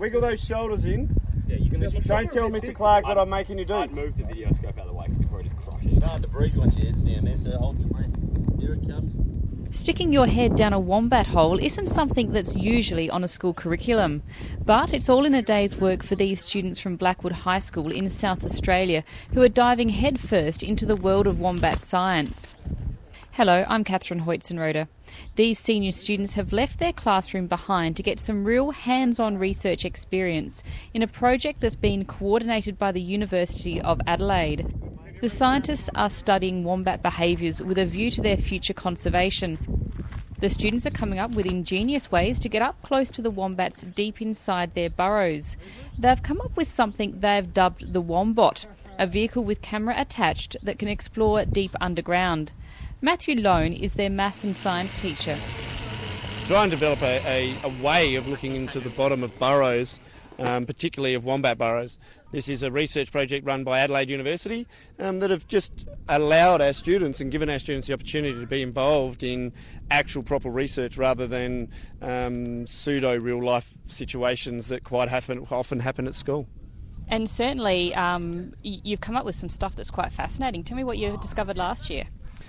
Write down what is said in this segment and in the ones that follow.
Wiggle those shoulders in. Yeah, you can Don't tell Mr. Clark what I'm making you do. I'd move the video scope out of the way because you'll probably just crush it. It's hard to breathe once your head's down there, so hold your breath. Here it comes. Sticking your head down a wombat hole isn't something that's usually on a school curriculum, but it's all in a day's work for these students from Blackwood High School in South Australia who are diving headfirst into the world of wombat science. Hello, I'm Catherine Hoytson-Roeder. These senior students have left their classroom behind to get some real hands-on research experience in a project that's been coordinated by the University of Adelaide. The scientists are studying wombat behaviours with a view to their future conservation. The students are coming up with ingenious ways to get up close to the wombats deep inside their burrows. They've come up with something they've dubbed the Wombot, a vehicle with camera attached that can explore deep underground. Matthew Lone is their maths and science teacher. Try and develop a way of looking into the bottom of burrows, particularly of wombat burrows. This is a research project run by Adelaide University that have just allowed our students and given our students the opportunity to be involved in actual proper research rather than pseudo real-life situations that quite often happen at school. And certainly you've come up with some stuff that's quite fascinating. Tell me what you discovered last year.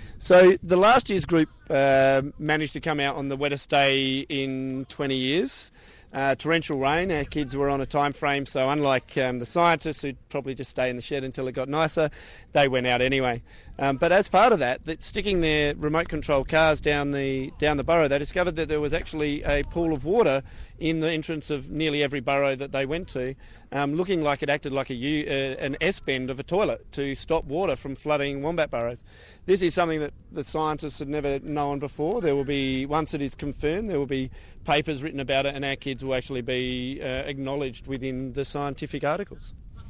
So the last year's group managed to come out on the wettest day in 20 years. Torrential rain. Our kids were on a time frame, so unlike the scientists who'd probably just stay in the shed until it got nicer, they went out anyway. But as part of that, sticking their remote control cars down the burrow, they discovered that there was actually a pool of water in the entrance of nearly every burrow that they went to, looking like it acted like an S-bend of a toilet to stop water from flooding wombat burrows. This is something that the scientists had never known before. There will be, once it is confirmed, there will be papers written about it, and our kids will actually be acknowledged within the scientific articles.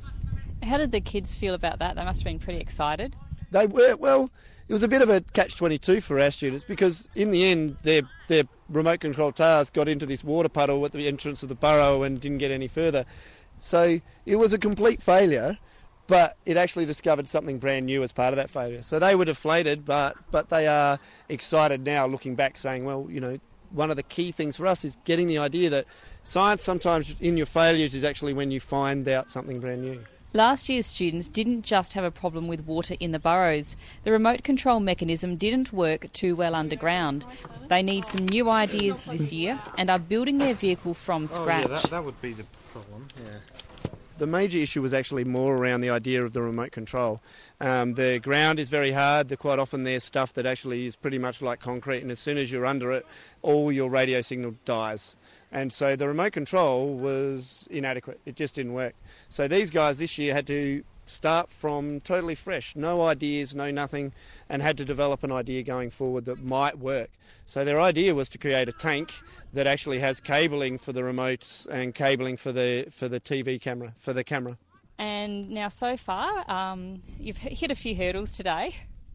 How did the kids feel about that? They must have been pretty excited. They were, well, it was a bit of a catch-22 for our students because in the end their remote control cars got into this water puddle at the entrance of the burrow and didn't get any further. So it was a complete failure, but it actually discovered something brand new as part of that failure. So they were deflated, but they are excited now looking back saying, well, you know, one of the key things for us is getting the idea that science sometimes in your failures is actually when you find out something brand new. Last year's students didn't just have a problem with water in the burrows. The remote control mechanism didn't work too well underground. They need some new ideas this year and are building their vehicle from scratch. Oh, yeah, that would be the problem, yeah. The major issue was actually more around the idea of the remote control. The ground is very hard. Quite often there's stuff that actually is pretty much like concrete, and as soon as you're under it, all your radio signal dies. And so the remote control was inadequate. It just didn't work. So these guys this year had to start from totally fresh, no ideas, no nothing, and had to develop an idea going forward that might work. So their idea was to create a tank that actually has cabling for the remotes and cabling for the TV camera, for the camera. And now so far, you've hit a few hurdles today.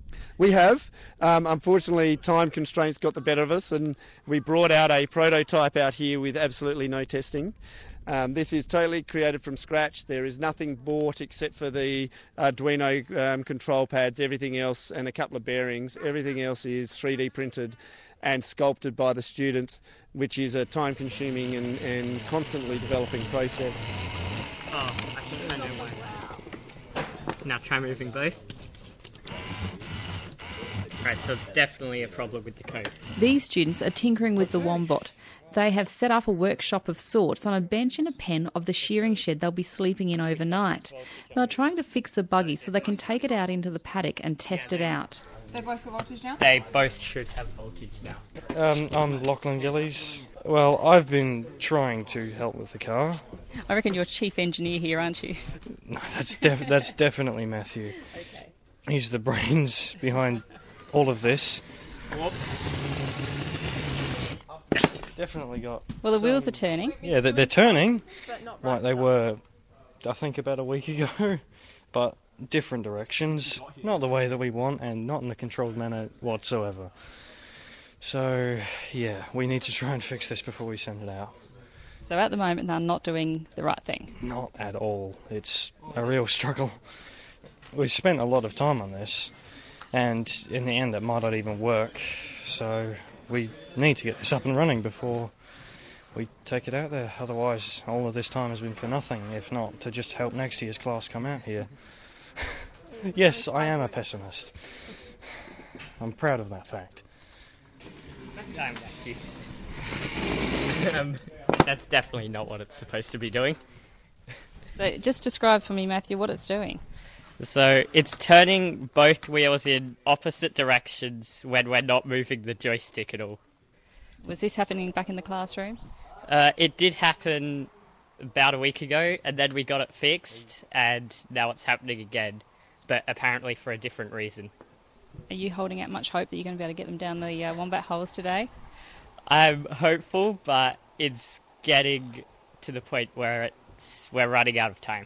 We have. Unfortunately, time constraints got the better of us, and we brought out a prototype out here with absolutely no testing. This is totally created from scratch. There is nothing bought except for the Arduino control pads, everything else, and a couple of bearings. Everything else is 3D printed and sculpted by the students, which is a time-consuming and constantly developing process. Oh, I think I know why. Now try moving both. Right, so it's definitely a problem with the code. These students are tinkering with the Wombot. They have set up a workshop of sorts on a bench in a pen of the shearing shed they'll be sleeping in overnight. They're trying to fix the buggy so they can take it out into the paddock and test it out. They both got voltage now? They both should have voltage now. I'm Lachlan Gillies. Well, I've been trying to help with the car. I reckon you're chief engineer here, aren't you? No, that's definitely Matthew. Okay. He's the brains behind all of this. Whoops. Definitely got... Well, the wheels are turning. Yeah, they're turning, like they were, I think, about a week ago, but different directions, not the way that we want, and not in a controlled manner whatsoever. So, yeah, we need to try and fix this before we send it out. So at the moment, they're not doing the right thing. Not at all. It's a real struggle. We've spent a lot of time on this, and in the end it might not even work, so we need to get this up and running before we take it out there. Otherwise, all of this time has been for nothing, if not to just help next year's class come out here. Yes, I am a pessimist. I'm proud of that fact. That's definitely not what it's supposed to be doing. So just describe for me, Matthew, what it's doing. So it's turning both wheels in opposite directions when we're not moving the joystick at all. Was this happening back in the classroom? It did happen about a week ago, and then we got it fixed, and now it's happening again, but apparently for a different reason. Are you holding out much hope that you're going to be able to get them down the wombat holes today? I'm hopeful, but it's getting to the point where we're running out of time.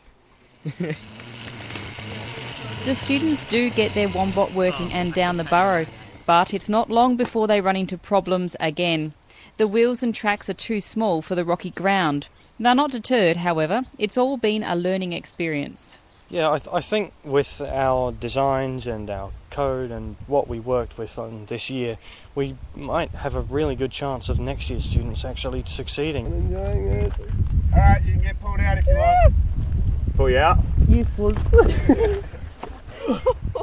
The students do get their wombat working and down the burrow, but it's not long before they run into problems again. The wheels and tracks are too small for the rocky ground. They're not deterred, however. It's all been a learning experience. Yeah, I think with our designs and our code and what we worked with on this year, we might have a really good chance of next year's students actually succeeding. Alright, you can get pulled out if you want. Pull you out? Yes, please.